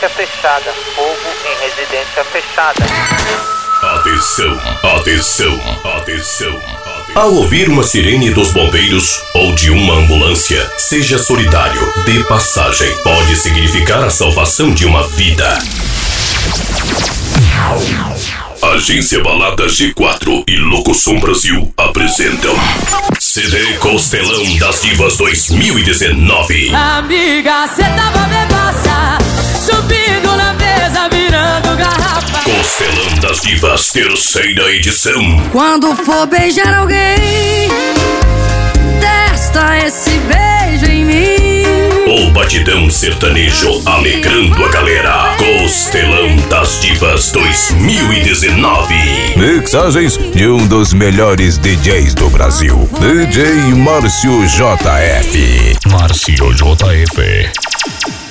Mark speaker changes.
Speaker 1: residência fechada. Fogo em residência fechada.
Speaker 2: Atenção, atenção, atenção. Ao ouvir uma sirene dos bombeiros ou de uma ambulância, seja solidário, dê passagem. Pode significar a salvação de uma vida. Agência Balada G4 e Locosom Brasil apresentam CD Costelão das Divas 2019.
Speaker 3: Amiga, cê tava bebaça, subindo na mesa, virando garrafa.
Speaker 2: Costelão das Divas, terceira edição.
Speaker 3: Quando for beijar alguém, testa esse beijo em mim.
Speaker 2: O batidão sertanejo alegrando a galera. Costelão das Divas 2019.
Speaker 4: Mixagens de um dos melhores DJs do Brasil, DJ Márcio JF.
Speaker 2: Márcio JF.